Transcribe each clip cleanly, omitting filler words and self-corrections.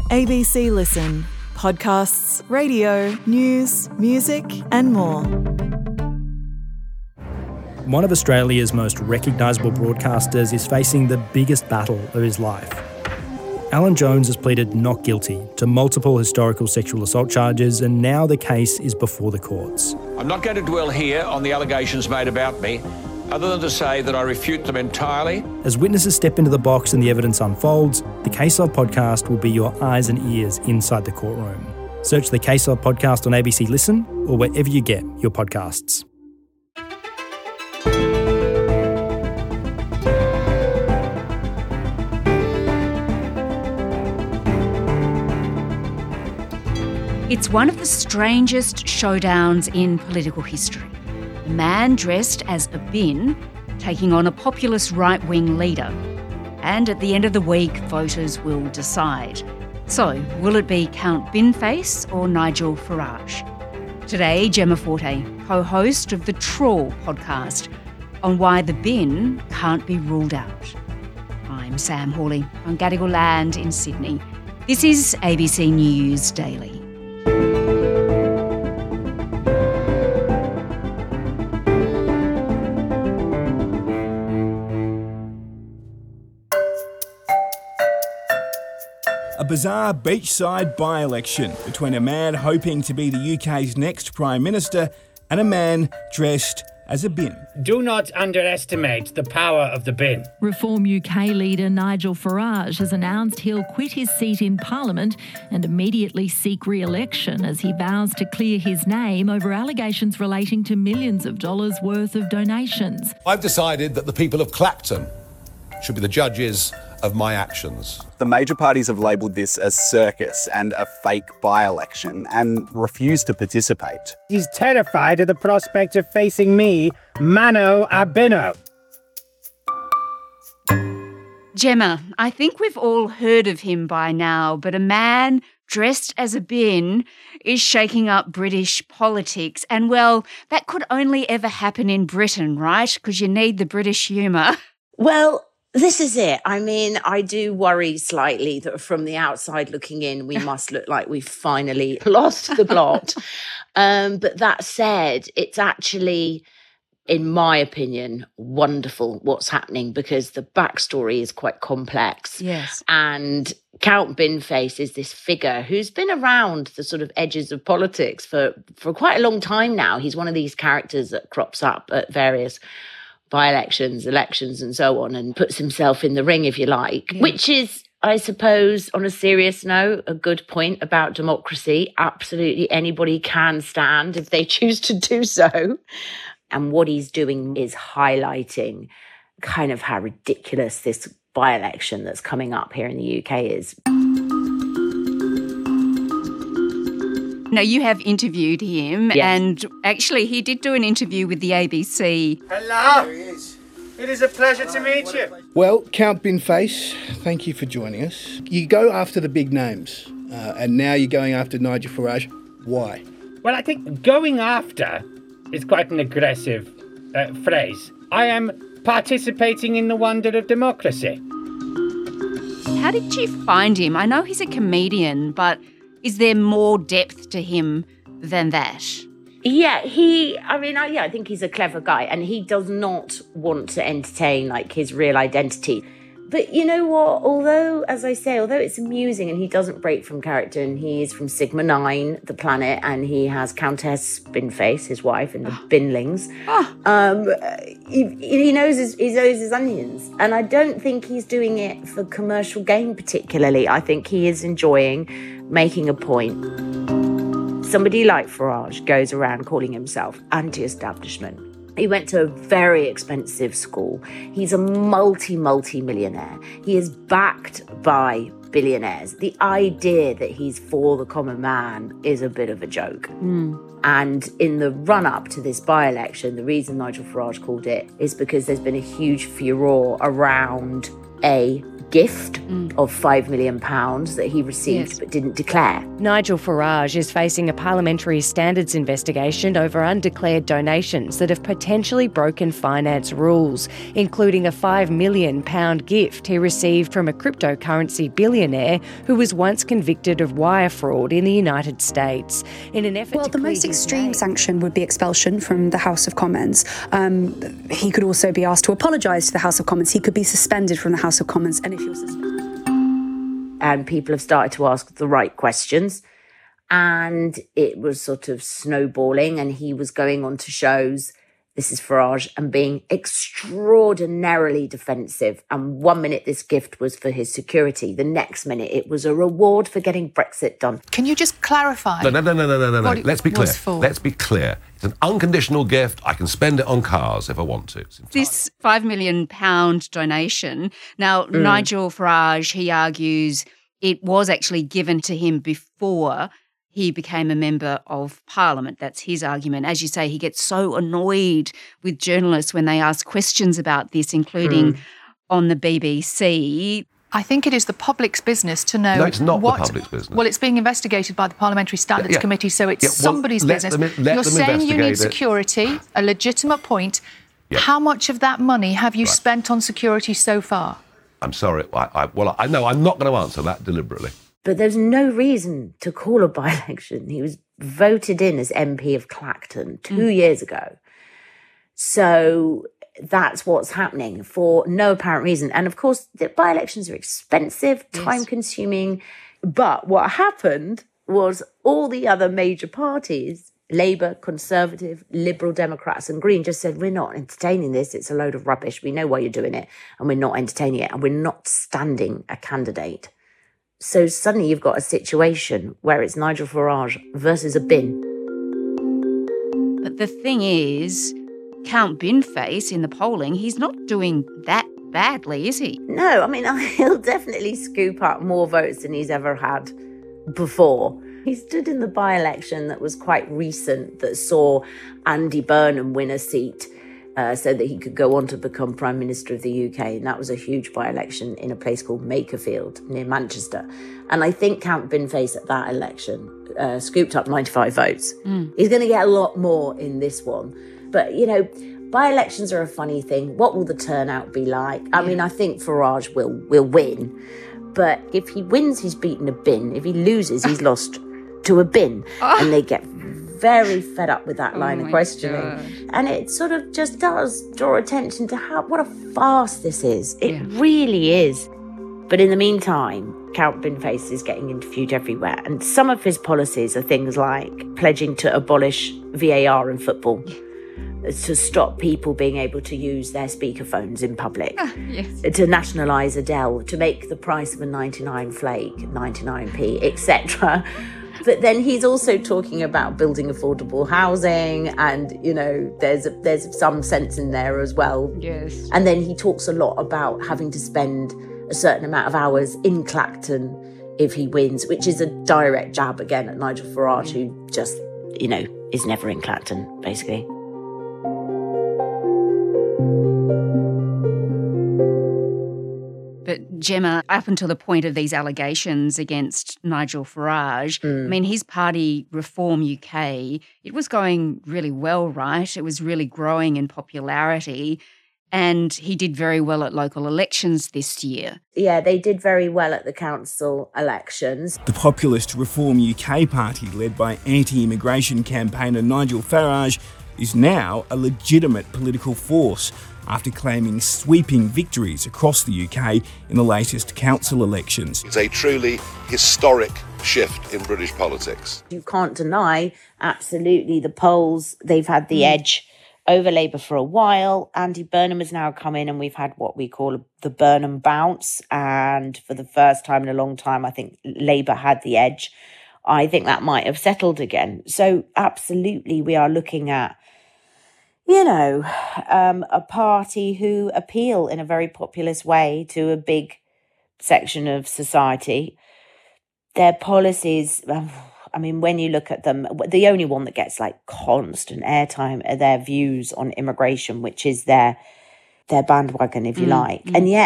ABC Listen. Podcasts, radio, news, music and more. One of Australia's most recognisable broadcasters is facing the biggest battle of his life. Alan Jones has pleaded not guilty to multiple historical sexual assault charges, and now the case is before the courts. I'm not going to dwell here on the allegations made about me, other than to say that I refute them entirely. As witnesses step into the box and the evidence unfolds, the Case Of podcast will be your eyes and ears inside the courtroom. Search the Case Of podcast on ABC Listen or wherever you get your podcasts. It's one of the strangest showdowns in political history. A man dressed as a bin taking on a populist right-wing leader. And at the end of the week, voters will decide. So, will it be Count Binface or Nigel Farage? Today, Gemma Forte, co-host of the Trawl podcast, on why the bin can't be ruled out. I'm Sam Hawley on Gadigal land in Sydney. This is ABC News Daily. A bizarre beachside by-election between a man hoping to be the UK's next Prime Minister and a man dressed as a bin. Do not underestimate the power of the bin. Reform UK leader Nigel Farage has announced he'll quit his seat in Parliament and immediately seek re-election as he vows to clear his name over allegations relating to millions of dollars worth of donations. I've decided that the people of Clapton should be the judges of my actions. The major parties have labelled this as circus and a fake by-election and refuse to participate. He's terrified of the prospect of facing me, mano a bino. Gemma, I think we've all heard of him by now, but a man dressed as a bin is shaking up British politics. And, well, that could only ever happen in Britain, right? Because you need the British humour. Well, this is it. I mean, I do worry slightly that from the outside looking in, we must look like we've finally lost the plot. But that said, it's actually, in my opinion, wonderful what's happening because the backstory is quite complex. Yes. And Count Binface is this figure who's been around the sort of edges of politics for quite a long time now. He's one of these characters that crops up at various by-elections, elections and so on, and puts himself in the ring, if you like, which is, I suppose, on a serious note, a good point about democracy. Absolutely anybody can stand if they choose to do so. And what he's doing is highlighting kind of how ridiculous this by-election that's coming up here in the UK is. Now, you have interviewed him, Yes. and actually he did do an interview with the ABC. Hello. There he is. It is a pleasure to meet you. Well, Count Binface, thank you for joining us. You go after the big names, and now you're going after Nigel Farage. Why? Well, I think going after is quite an aggressive phrase. I am participating in the wonder of democracy. How did you find him? I know he's a comedian, but is there more depth to him than that? Yeah, I think he's a clever guy and he does not want to entertain like his real identity. But you know what? Although it's amusing and he doesn't break from character and he is from Sigma 9, the planet, and he has Countess Binface, his wife, and the Binlings. He knows his onions. And I don't think he's doing it for commercial gain particularly. I think he is enjoying making a point. Somebody like Farage goes around calling himself anti-establishment. He went to a very expensive school. He's a multi-millionaire. He is backed by billionaires. The idea that he's for the common man is a bit of a joke. And in the run-up to this by-election, the reason Nigel Farage called it is because there's been a huge furore around a gift of £5 million that he received but didn't declare. Nigel Farage is facing a parliamentary standards investigation over undeclared donations that have potentially broken finance rules, including a £5 million gift he received from a cryptocurrency billionaire who was once convicted of wire fraud in the United States. In an effort the most extreme sanction would be expulsion from the House of Commons. He could also be asked to apologise to the House of Commons. He could be suspended from the House of Commons, and if he was suspended... And people have started to ask the right questions, and it was sort of snowballing, and he was going on to shows, this is Farage, and being extraordinarily defensive. And 1 minute this gift was for his security. The next minute it was a reward for getting Brexit done. Can you just clarify? No. Let's be clear. Let's be clear. It's an unconditional gift. I can spend it on cars if I want to. This £5 million donation. Now, Nigel Farage, he argues it was actually given to him before he became a member of Parliament. That's his argument. As you say, he gets so annoyed with journalists when they ask questions about this, including on the BBC. I think it is the public's business to know. No, it's not the public's business. Well, it's being investigated by the Parliamentary Standards Committee, so it's somebody's business. You're saying you need security, a legitimate point. How much of that money have you spent on security so far? I'm sorry. I know I'm not going to answer that deliberately. But there's no reason to call a by-election. He was voted in as MP of Clacton 2 years ago. So that's what's happening for no apparent reason. And of course, the by-elections are expensive, time-consuming. But what happened was all the other major parties, Labour, Conservative, Liberal Democrats and Green, just said, we're not entertaining this. It's a load of rubbish. We know why you're doing it, and we're not entertaining it, and we're not standing a candidate. So suddenly you've got a situation where it's Nigel Farage versus a bin. But the thing is, Count Binface in the polling, he's not doing that badly, is he? No, I mean, he'll definitely scoop up more votes than he's ever had before. He stood in the by-election that was quite recent that saw Andy Burnham win a seat so that he could go on to become Prime Minister of the UK. And that was a huge by-election in a place called Makerfield near Manchester. And I think Count Binface at that election scooped up 95 votes. He's going to get a lot more in this one. But, you know, by-elections are a funny thing. What will the turnout be like? I mean, I think Farage will win. But if he wins, he's beaten a bin. If he loses, he's lost to a bin. And they get very fed up with that line of questioning. God. And it sort of just does draw attention to what a farce this is. It really is. But in the meantime, Count Binface is getting interviewed everywhere. And some of his policies are things like pledging to abolish VAR in football, to stop people being able to use their speakerphones in public, to nationalise Adele, to make the price of a 99 flake 99p, etc. But then he's also talking about building affordable housing, and, you know, there's some sense in there as well. Yes. And then he talks a lot about having to spend a certain amount of hours in Clacton if he wins, which is a direct jab again at Nigel Farage, who just, you know, is never in Clacton, basically. But Gemma, up until the point of these allegations against Nigel Farage, I mean, his party, Reform UK, it was going really well, right? It was really growing in popularity, and he did very well at local elections this year. Yeah, they did very well at the council elections. The populist Reform UK party, led by anti-immigration campaigner Nigel Farage, is now a legitimate political force after claiming sweeping victories across the UK in the latest council elections. It's a truly historic shift in British politics. You can't deny, absolutely, the polls, they've had the edge over Labour for a while. Andy Burnham has now come in, and we've had what we call the Burnham bounce. And for the first time in a long time, I think Labour had the edge. I think that might have settled again. So absolutely, we are looking at, you know, a party who appeal in a very populist way to a big section of society. Their policies, I mean, when you look at them, the only one that gets like constant airtime are their views on immigration, which is their bandwagon, if you like. And yet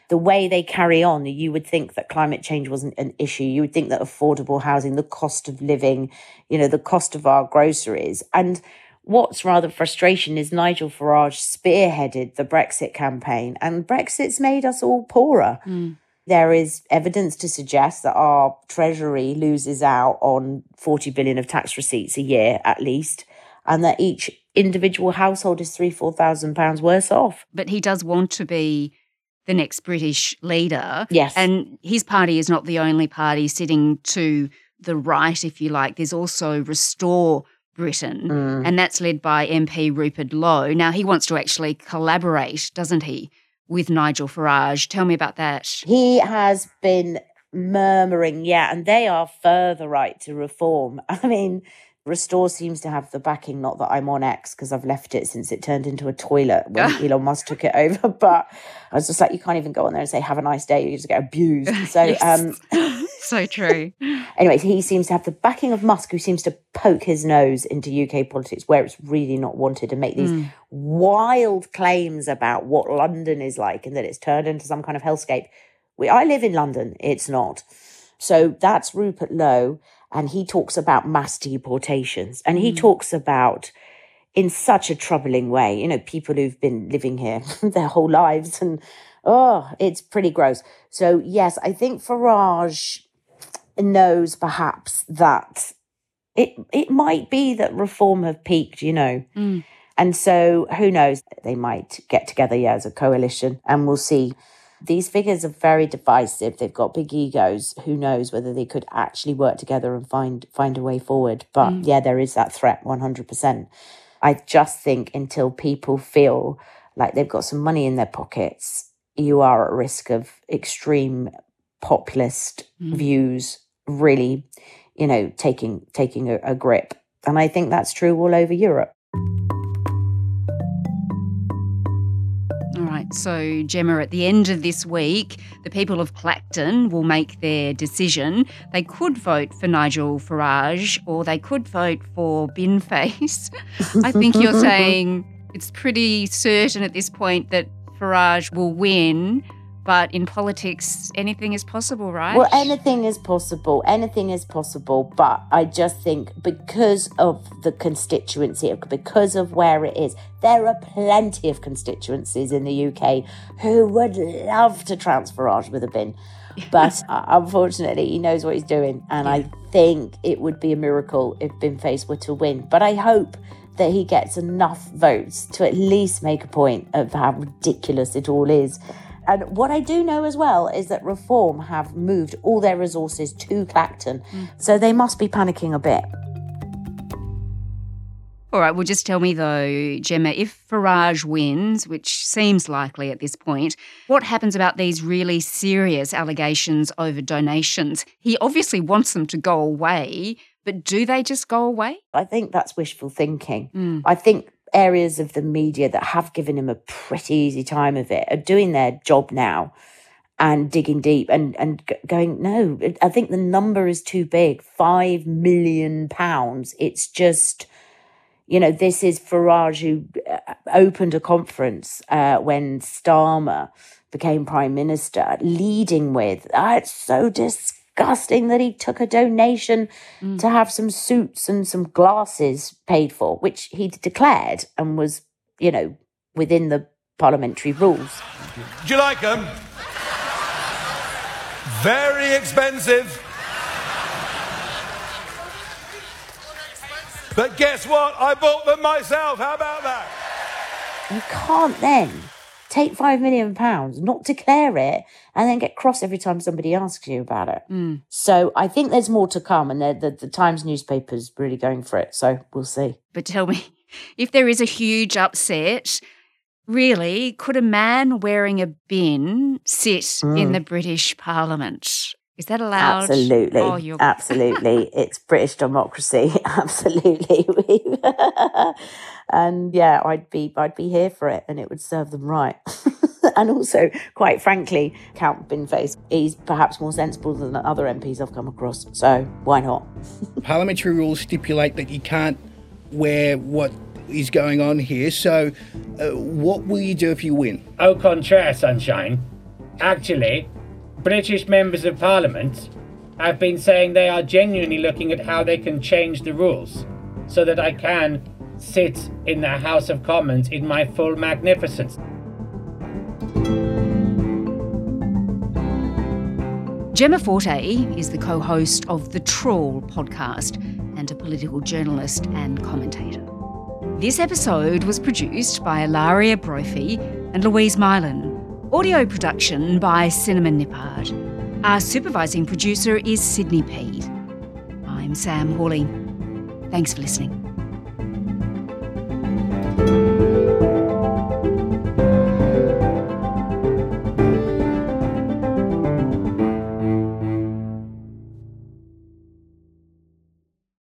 the way they carry on, you would think that climate change wasn't an issue. You would think that affordable housing, the cost of living, the cost of our groceries. And what's rather frustration is Nigel Farage spearheaded the Brexit campaign, and Brexit's made us all poorer. There is evidence to suggest that our Treasury loses out on 40 billion of tax receipts a year at least, and that each individual household is £3,000-4,000 worse off. But he does want to be the next British leader. Yes. And his party is not the only party sitting to the right, if you like. There's also Restore Britain, and that's led by MP Rupert Lowe. Now, he wants to actually collaborate, doesn't he, with Nigel Farage? Tell me about that. He has been murmuring, and they are further right to reform. I mean, Restore seems to have the backing, not that I'm on X because I've left it since it turned into a toilet when Elon Musk took it over. But I was just like, you can't even go on there and say, have a nice day. You just get abused. So, so true. Anyway, he seems to have the backing of Musk, who seems to poke his nose into UK politics where it's really not wanted and make these wild claims about what London is like and that it's turned into some kind of hellscape. I live in London. It's not. So that's Rupert Lowe. And he talks about mass deportations. And he talks about, in such a troubling way, people who've been living here their whole lives. And, it's pretty gross. So, yes, I think Farage knows perhaps that it might be that reform have peaked, And so, who knows? They might get together, as a coalition, and we'll see. These figures are very divisive. They've got big egos. Who knows whether they could actually work together and find a way forward. But there is that threat, 100%. I just think until people feel like they've got some money in their pockets, you are at risk of extreme populist views really, taking a grip. And I think that's true all over Europe. All right, so Gemma, at the end of this week, the people of Clacton will make their decision. They could vote for Nigel Farage or they could vote for Binface. I think you're saying it's pretty certain at this point that Farage will win, but in politics, anything is possible, right? Well, anything is possible. Anything is possible. But I just think because of the constituency, because of where it is, there are plenty of constituencies in the UK who would love to trounce Farage with a bin. But unfortunately, he knows what he's doing. And I think it would be a miracle if Binface were to win. But I hope that he gets enough votes to at least make a point of how ridiculous it all is. And what I do know as well is that Reform have moved all their resources to Clacton. So they must be panicking a bit. All right, well, just tell me though, Gemma, if Farage wins, which seems likely at this point, what happens about these really serious allegations over donations? He obviously wants them to go away, but do they just go away? I think that's wishful thinking. I think areas of the media that have given him a pretty easy time of it are doing their job now and digging deep and going, no, I think the number is too big, £5 million. It's just, this is Farage who opened a conference when Starmer became Prime Minister, leading with, it's so disgusting that he took a donation to have some suits and some glasses paid for, which he declared and was, within the parliamentary rules. Do you like them? Very expensive. But guess what? I bought them myself. How about that? You can't then take £5 million, not declare it, and then get cross every time somebody asks you about it. So I think there's more to come, and the Times newspaper's really going for it, so we'll see. But tell me, if there is a huge upset, really, could a man wearing a bin sit in the British Parliament? Is that allowed? Absolutely. Absolutely. It's British democracy. Absolutely. And I'd be here for it, and it would serve them right. And also, quite frankly, Count Binface, he's perhaps more sensible than the other MPs I've come across. So why not? Parliamentary rules stipulate that you can't wear what is going on here. So what will you do if you win? Au contraire, Sunshine. Actually, British members of Parliament have been saying they are genuinely looking at how they can change the rules so that I can sit in the House of Commons in my full magnificence. Gemma Forte is the co-host of the Trawl podcast and a political journalist and commentator. This episode was produced by Ilaria Brophy and Louise Mylan. Audio production by Cinnamon Nippard. Our supervising producer is Sydney Peed. I'm Sam Hawley. Thanks for listening.